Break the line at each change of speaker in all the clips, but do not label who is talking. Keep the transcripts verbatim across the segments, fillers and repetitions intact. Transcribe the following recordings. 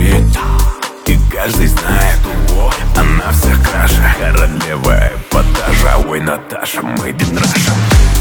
любит. И каждый знает, о, она всех краше. Королева эпатажа, ой, Наташа, made in Russia.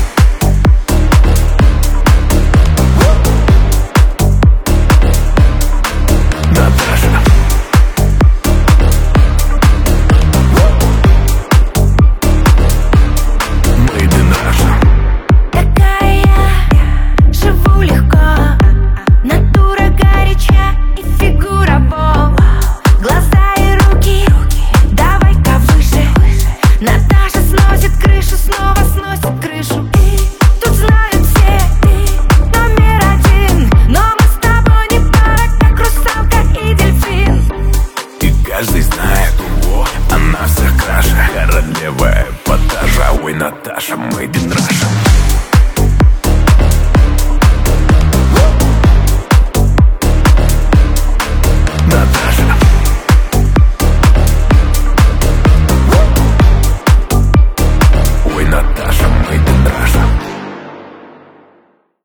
Каждый знает, о, она всех краше. Королева эпатажа, ой, Наташа, made in Russia.